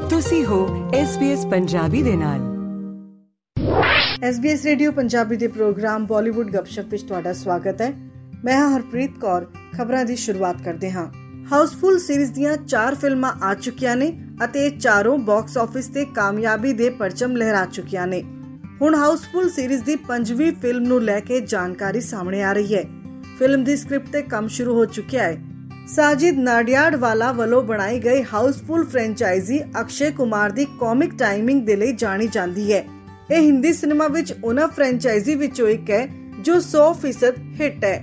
ਤੁਸੀਂ ਹੋ SBS ਪੰਜਾਬੀ ਦੇ ਨਾਲ। SBS ਰੇਡੀਓ ਪੰਜਾਬੀ ਦੇ ਪ੍ਰੋਗਰਾਮ ਬਾਲੀਵੁੱਡ ਗੱਪਸ਼ਪ ਵਿੱਚ ਤੁਹਾਡਾ ਸਵਾਗਤ ਹੈ। ਮੈਂ ਹਾਂ ਹਰਪ੍ਰੀਤ ਕੌਰ। ਖਬਰਾਂ ਦੀ ਸ਼ੁਰੂਆਤ ਕਰਦੇ ਹਾਂ। ਹਾਊਸਫੁੱਲ ਸੀਰੀਜ਼ ਦੀਆਂ 4 ਫਿਲਮਾਂ ਆ ਚੁੱਕੀਆਂ ਨੇ ਅਤੇ ਇਹ ਚਾਰੋਂ ਬਾਕਸ ਆਫਿਸ ਤੇ ਕਾਮਯਾਬੀ ਦੇ ਪਰਚਮ ਲਹਿਰਾ ਚੁੱਕੀਆਂ ਨੇ। ਹੁਣ ਹਾਊਸਫੁੱਲ ਸੀਰੀਜ਼ ਦੀ 5ਵੀਂ ਫਿਲਮ ਨੂੰ ਲੈ ਕੇ ਜਾਣਕਾਰੀ ਸਾਹਮਣੇ ਆ ਰਹੀ ਹੈ। ਫਿਲਮ ਦੀ ਸਕ੍ਰਿਪਟ ਤੇ ਕੰਮ ਸ਼ੁਰੂ ਹੋ ਚੁੱਕਿਆ ਹੈ। ਸਾਜਿਦ ਨਾਡਿਆਡਵਾਲਾ ਵੱਲੋਂ ਬਣਾਈ ਗਈ ਹਾਊਸਫੁੱਲ ਫਰੈਂਚਾਈਜ਼ੀ ਅਕਸ਼ੇ ਕੁਮਾਰ ਦੀ ਕਾਮਿਕ ਟਾਈਮਿੰਗ ਦੇ ਲਈ ਜਾਣੀ ਜਾਂਦੀ ਹੈ। ਇਹ ਹਿੰਦੀ ਸਿਨੇਮਾ ਵਿੱਚ ਉਹਨਾਂ ਫਰੈਂਚਾਈਜ਼ੀ ਵਿੱਚੋਂ ਇੱਕ ਹੈ ਜੋ 100% ਹਿੱਟ ਹੈ।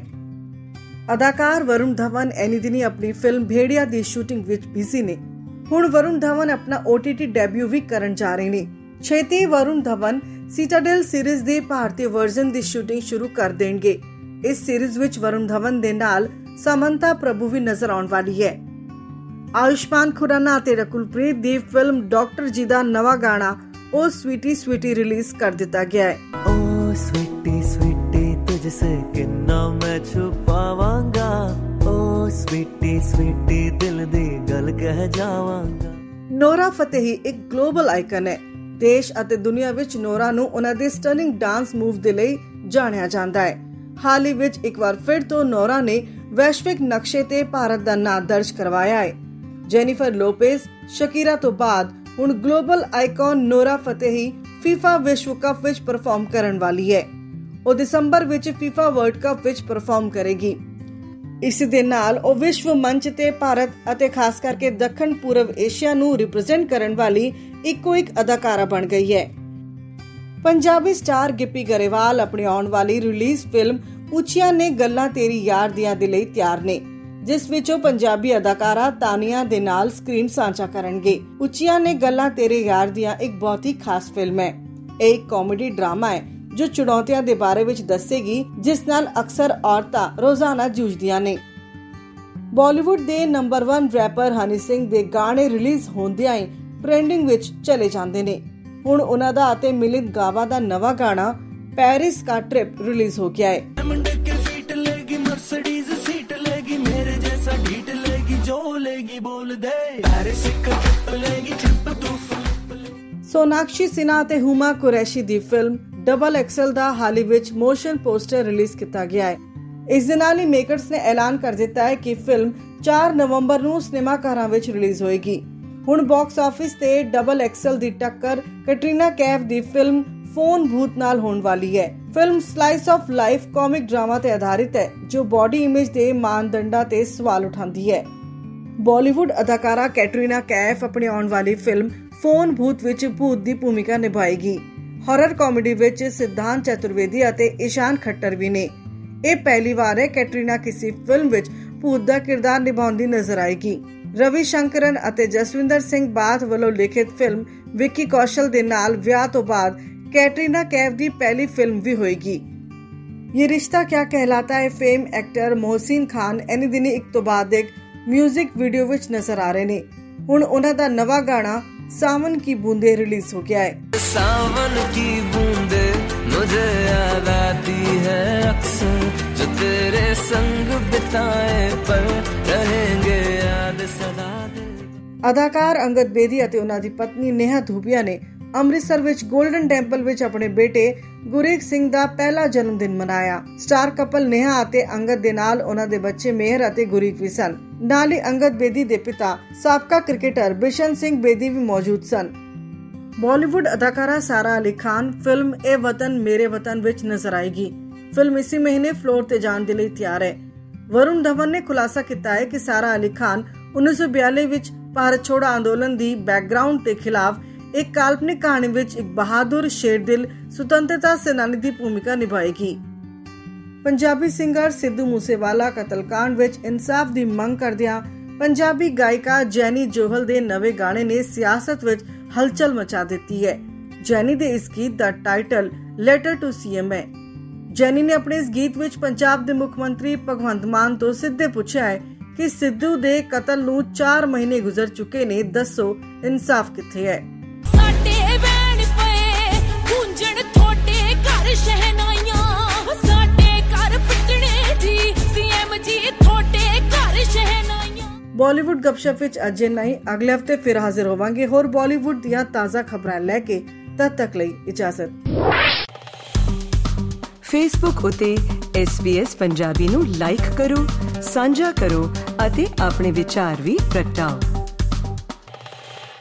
ਅਦਾਕਾਰ ਵਰੁਣ ਧਵਨ ਐਨੀ ਦਿਨੀ ਆਪਣੀ ਫਿਲਮ ਭੇੜੀਆ ਦੀ ਸ਼ੂਟਿੰਗ ਵਿੱਚ ਬਿਜ਼ੀ ਨੇ। ਹੁਣ ਵਰੁਣ ਧਵਨ ਆਪਣਾ OTT ਡੈਬਿਊ ਵੀ ਕਰਨ ਜਾ ਰਹੇ ਨੇ। ਛੇਤੀ ਵਰੁਣ ਧਵਨ ਸਿਟਾਡਲ ਸੀਰੀਜ਼ ਦੇ ਭਾਰਤੀ ਵਰਜ਼ਨ ਦੀ ਸ਼ੂਟਿੰਗ ਸ਼ੁਰੂ ਕਰ ਦੇਣਗੇ। ਇਸ ਸੀਰੀਜ਼ ਵਿੱਚ ਵਰੁਣ ਧਵਨ ਦੇ ਨਾਲ ਸਮੰਤਾ ਪ੍ਰਭੂ ਵੀ ਨਜ਼ਰ ਆਉਣ ਵਾਲੀ ਹੈ। ਆਯੁਸ਼ਮਾਨ ਖੁਰਾਨਾ ਅਤੇ ਰਕੁਲਪ੍ਰੀਤ ਦੀ ਫਿਲਮ ਡਾਕਟਰ ਜੀ ਦਾ ਨਵਾਂ ਗਾਣਾ ਓ ਸਵੀਟੀ ਸਵੀਟੀ ਰਿਲੀਜ਼ ਕਰ ਦਿੱਤਾ ਗਿਆ ਹੈ। ਓ ਸਵੀਟੀ ਸਵੀਟੀ ਤੁਝਸੇ ਕਿੰਨਾ ਮੈਂ ਛੁਪਾਵਾਂਗਾ, ਓ ਸਵੀਟੀ ਸਵੀਟੀ ਦਿਲ ਦੀ ਗੱਲ ਕਹਿ ਜਾਵਾਂਗਾ। ਨੋਰਾ ਫਤੇਹੀ ਇੱਕ ਗਲੋਬਲ ਆਈਕਨ ਹੈ। ਦੇਸ਼ ਅਤੇ ਦੁਨੀਆ ਵਿੱਚ ਨੋਰਾ ਨੂੰ ਉਹਨਾਂ ਦੇ ਸਟਨਿੰਗ ਡਾਂਸ ਮੂਵ ਦੇ ਲਈ ਜਾਣਿਆ ਜਾਂਦਾ ਹੈ। ਹਾਲ ਹੀ ਵਿੱਚ ਇੱਕ ਵਾਰ ਫਿਰ ਤੋਂ ਨੋਰਾ ਨੇ ਵੈਸ਼ਵਿਕ ਨਕਸ਼ੇ ਤੇ ਭਾਰਤ ਦਾ ਨਾਂ ਦਰਜ ਕਰਵਾਇਆ ਹੈ। ਜੈਨੀਫਰ ਲੋਪੇਜ਼, ਸ਼ਕੀਰਾ ਤੋਂ ਬਾਅਦ ਹੁਣ global icon Nora Fatehi FIFA ਵਿਸ਼ਵ ਕੱਪ ਵਿੱਚ ਪਰਫਾਰਮ ਕਰਨ ਵਾਲੀ ਹੈ। ਉਹ ਦਸੰਬਰ ਵਿੱਚ FIFA ਵਰਲਡ ਕੱਪ ਵਿੱਚ ਪਰਫਾਰਮ ਕਰੇਗੀ। ਇਸ ਦੇ ਨਾਲ ਉਹ ਵਿਸ਼ਵ ਮੰਚ ਤੇ ਭਾਰਤ ਅਤੇ ਖਾਸ ਕਰਕੇ ਦੱਖਣ ਪੂਰਬ ਏਸ਼ੀਆ ਨੂੰ ਰਿਪਰੈਜ਼ੈਂਟ ਕਰਨ ਵਾਲੀ ਇੱਕੋ ਇੱਕ ਅਦਾਕਾਰਾ ਬਣ ਗਈ ਹੈ। ਪੰਜਾਬੀ ਸਟਾਰ ਗਿੱਪੀ ਗਰੇਵਾਲ ਆਪਣੀ ਆਉਣ ਵਾਲੀ ਰਿਲੀਜ਼ ਫਿਲਮ ਉੱਚੀਆਂ ਨੇ ਗੱਲਾਂ ਤੇਰੀ ਯਾਰ ਦੀਆਂ ਦੇ ਲਈ ਤਿਆਰ ਨੇ, ਜਿਸ ਵਿੱਚ ਉਹ ਪੰਜਾਬੀ ਅਦਾਕਾਰਾ ਤਾਨੀਆ ਦੇ ਨਾਲ ਸਕਰੀਨ ਸਾਂਝਾ ਕਰਨਗੇ। ਉੱਚੀਆਂ ਨੇ ਗੱਲਾਂ ਤੇਰੇ ਯਾਰ ਦੀਆਂ ਇੱਕ ਬਹੁਤ ਹੀ ਖਾਸ ਫਿਲਮ ਹੈ। ਇਹ ਇੱਕ ਕਾਮੇਡੀ ਡਰਾਮਾ ਹੈ ਜੋ ਚੁਣੌਤੀਆਂ ਦੇ ਬਾਰੇ ਵਿੱਚ ਦੱਸੇਗੀ, ਜਿਸ ਨਾਲ ਅਕਸਰ ਔਰਤਾਂ ਰੋਜ਼ਾਨਾ ਜੂਝਦੀਆਂ ਨੇ। ਬਾਲੀਵੁੱਡ ਦੇ ਨੰਬਰ 1 ਰੈਪਰ ਹਨੀ ਸਿੰਘ ਦੇ ਗਾਣੇ ਰਿਲੀਜ਼ ਹੁੰਦਿਆਂ ਹੀ ਟ੍ਰੈਂਡਿੰਗ ਵਿੱਚ ਚਲੇ ਜਾਂਦੇ ਨੇ। ਹੁਣ ਉਹਨਾਂ ਦਾ ਅਤੇ ਮਿਲਿੰਦ ਗਾਵਾ ਦਾ ਨਵਾਂ ਗਾਣਾ ਪੈਰਿਸ ਕਾ ਟ੍ਰਿਪ ਰਿਲੀਜ਼ ਹੋ ਗਿਆ ਹੈ। ਸੋਨਾਕਸ਼ੀ ਸਿਨਹਾ ਅਤੇ ਹੁਮਾ ਕੁਰੈਸ਼ੀ ਦੀ ਫਿਲਮ ਡਬਲ ਐਕਸਲ ਦਾ ਹਾਲ ਹੀ ਵਿੱਚ ਮੋਸ਼ਨ ਪੋਸਟਰ ਰਿਲੀਜ਼ ਕੀਤਾ ਗਿਆ ਹੈ। ਇਸ ਦੇ ਨਾਲ ਹੀ ਮੇਕਰਸ ਨੇ ਐਲਾਨ ਕਰ ਦਿੱਤਾ ਹੈ ਕਿ ਫਿਲਮ 4 ਨਵੰਬਰ ਨੂੰ ਸਿਨੇਮਾਘਰਾਂ ਵਿੱਚ ਰਿਲੀਜ਼ ਹੋਏਗੀ। ਹੁਣ ਬਾਕਸ ਆਫਿਸ ਤੇ ਡਬਲ ਐਕਸਲ ਦੀ ਟੱਕਰ ਕੈਟਰੀਨਾ ਕੈਫ ਦੀ ਫਿਲਮ ਫੋਨ ਭੂਤ ਨਾਲ ਹੋਣ ਵਾਲੀ ਹੈ। Film slice of life comic drama ਤੇ ਆਧਾਰਿਤ ਹੈ ਜੋ ਬਾਡੀ ਇਮੇਜ ਦੇ ਮਾਨਦੰਡਾਂ ਤੇ ਸਵਾਲ ਉਠਾਉਂਦੀ ਹੈ। ਬਾਲੀਵੁੱਡ ਅਦਾਕਾਰਾ ਕੈਟਰੀਨਾ ਕੈਫ ਆਪਣੀ ਆਉਣ ਵਾਲੀ ਫਿਲਮ ਫੋਨ ਭੂਤ ਵਿੱਚ ਭੂਤ ਦੀ ਭੂਮਿਕਾ ਨਿਭਾਏਗੀ। ਹਾਰਰ ਕਾਮੇਡੀ ਵਿੱਚ ਸਿਧਾਂਤ ਚਤੁਰਵੇਦੀ ਅਤੇ ਇਸ਼ਾਨ ਖੱਟਰ ਵੀ ਨੇ। ਇਹ ਪਹਿਲੀ ਵਾਰ ਹੈ ਕੈਟਰੀਨਾ ਕਿਸੇ ਫਿਲਮ ਵਿੱਚ ਭੂਤ ਦਾ ਕਿਰਦਾਰ ਨਿਭਾਉਂਦੀ ਨਜ਼ਰ ਆਏਗੀ। ਰਵੀ ਸ਼ੰਕਰਨ ਅਤੇ ਜਸਵਿੰਦਰ ਸਿੰਘ ਬਾਥ ਵੱਲੋਂ ਲਿਖਿਤ ਫਿਲਮ ਵਿੱਕੀ ਕੌਸ਼ਲ ਦੇ ਨਾਲ ਵਿਆਹ ਤੋਂ ਬਾਅਦ ਕੈਟਰੀਨਾ ਕੈਫ ਦੀ ਪਹਿਲੀ ਫਿਲਮ ਵੀ ਹੋਏਗੀ। ਇਹ ਰਿਸ਼ਤਾ ਕਿਆ ਕਹਿਲਾਤਾ ਹੈ ਫੇਮ ਐਕਟਰ ਮੋਹਸਿਨ ਖਾਨ ਐਨੀ ਦਿਨੀ ਇੱਕ ਤੋਂ ਬਾਅਦ ਇੱਕ ਮਿਊਜ਼ਿਕ ਵੀਡੀਓ ਵਿੱਚ ਨਜ਼ਰ ਆ ਰਹੇ ਨੇ। ਹੁਣ ਉਹਨਾਂ ਦਾ ਨਵਾਂ ਗਾਣਾ ਸਾਵਨ ਕੀ ਬੂੰਦੇ ਰਿਲੀਜ਼ ਹੋ ਗਿਆ ਹੈ। ਸਾਵਨ ਕੀ ਬੂੰਦੇ ਮੁਝੇ ਯਾਦ ਆਤੀ ਹੈ ਅਕਸਰ ਜੋ ਤੇਰੇ ਸੰਗ ਬਿਤਾਏ ਪਰ ਰਹੇਂਗੇ ਯਾਦ ਸਦਾ ਦੇ। ਅਦਾਕਾਰ ਅੰਗਦ ਬੇਦੀ ਅਤੇ ਉਹਨਾਂ ਦੀ ਪਤਨੀ ਨੇਹਾ ਧੂਪੀਆ ਨੇ ਅੰਮ੍ਰਿਤਸਰ ਵਿੱਚ ਗੋਲਡਨ ਟੈਂਪਲ ਵਿੱਚ ਆਪਣੇ ਬੇਟੇ ਗੁਰੀਕ ਸਿੰਘ ਦਾ ਪਹਿਲਾ ਜਨਮ ਦਿਨ ਮਨਾਇਆ। ਸਟਾਰ ਕਪਲ ਨੇਹਾ ਅਤੇ ਅੰਗਦ ਦੇ ਨਾਲ ਉਹਨਾਂ ਦੇ ਬੱਚੇ ਮੇਹਰ ਅਤੇ ਗੁਰੀਕ ਵੀ ਸਨ। ਨਾਲ ਹੀ ਅੰਗਦ ਬੇਦੀ ਦੇ ਪਿਤਾ ਸਾਬਕਾ ਕ੍ਰਿਕਟਰ ਬਿਸ਼ਨ ਸਿੰਘ ਬੇਦੀ ਵੀ ਮੌਜੂਦ ਸਨ। ਬਾਲੀਵੁੱਡ ਅਦਾਕਾਰਾ ਸਾਰਾ ਅਲੀ ਖਾਨ ਫਿਲਮ ਇਹ ਵਤਨ ਮੇਰੇ ਵਤਨ ਵਿੱਚ ਨਜ਼ਰ ਆਏਗੀ। ਫਿਲਮ ਇਸੇ ਮਹੀਨੇ ਫਲੋਰ ਤੇ ਜਾਣ ਦੇ ਲਈ ਤਿਆਰ ਹੈ। ਵਰੁਣ ਧਵਨ ਨੇ ਖੁਲਾਸਾ ਕੀਤਾ ਹੈ ਕਿ ਸਾਰਾ ਅਲੀ ਖਾਨ 1942 ਵਿੱਚ ਭਾਰਤ ਛੋੜੋ ਅੰਦੋਲਨ ਦੀ ਬੈਕਗ੍ਰਾਉਂਡ ਦੇ ਖਿਲਾਫ ਇੱਕ ਕਾਲਪਨਿਕ ਕਹਾਣੀ ਵਿੱਚ ਇੱਕ ਬਹਾਦਰ ਸ਼ੇਰਦਿਲ ਸੁਤੰਤਰਤਾ ਸੈਨਾਨੀ ਦੀ ਭੂਮਿਕਾ ਨਿਭਾਏਗੀ। ਪੰਜਾਬੀ ਸਿੰਗਰ ਸਿੱਧੂ ਮੂਸੇਵਾਲਾ ਕਤਲकांड ਵਿੱਚ ਇਨਸਾਫ ਦੀ ਮੰਗ ਕਰਦਿਆਂ ਪੰਜਾਬੀ ਗਾਇਕਾ ਜੈਨੀ ਜੋਹਲ ਦੇ ਨਵੇਂ ਗਾਣੇ ਨੇ ਸਿਆਸਤ ਵਿੱਚ ਹਲਚਲ ਮਚਾ ਦਿੱਤੀ ਹੈ। ਜੈਨੀ ਦੇ ਇਸ ਗੀਤ ਦਾ ਟਾਈਟਲ ਲੈਟਰ ਟੂ CM ਹੈ। ਜੈਨੀ ਨੇ ਆਪਣੇ ਇਸ ਗੀਤ ਵਿੱਚ ਪੰਜਾਬ ਦੇ ਮੁੱਖ ਮੰਤਰੀ ਭਗਵੰਤ ਮਾਨ ਤੋਂ ਸਿੱਧੇ ਪੁੱਛਿਆ ਹੈ ਕਿ ਸਿੱਧੂ ਦੇ ਕਤਲ ਨੂੰ 4 ਮਹੀਨੇ ਗੁਜ਼ਰ ਚੁੱਕੇ ਨੇ, ਦੱਸੋ ਇਨਸਾਫ ਕਿੱਥੇ ਹੈ। ਸਾਡੇ ਵੈਣ ਪਏ ਗੁੰਜਣ ਥੋੜੇ ਘਰ ਸ਼ਹਿਨਾਈਆਂ, ਸਾਡੇ ਘਰ ਪਿੱਟਣੇ ਜੀ CM ਜੀ ਥੋੜੇ ਘਰ ਸ਼ਹਿਨਾਈਆਂ। ਬਾਲੀਵੁੱਡ ਗੱਪਸ਼ਪ ਵਿੱਚ ਅੱਜ ਇੰਨਾ ਹੀ। ਅਗਲੇ ਹਫਤੇ ਫਿਰ ਹਾਜ਼ਰ ਹੋਵਾਂਗੇ ਹੋਰ ਬਾਲੀਵੁੱਡ ਦੀਆਂ ਤਾਜ਼ਾ ਖਬਰਾਂ ਲੈ ਕੇ। ਤਦ ਤੱਕ ਲਈ ਇਜਾਜ਼ਤ। ਫੇਸਬੁੱਕ ਉਤੇ SBS ਪੰਜਾਬੀ ਨੂੰ ਲਾਈਕ ਕਰੋ, ਸਾਂਝਾ ਕਰੋ ਅਤੇ ਆਪਣੇ ਵਿਚਾਰ ਵੀ ਪ੍ਰਗਟਾਓ।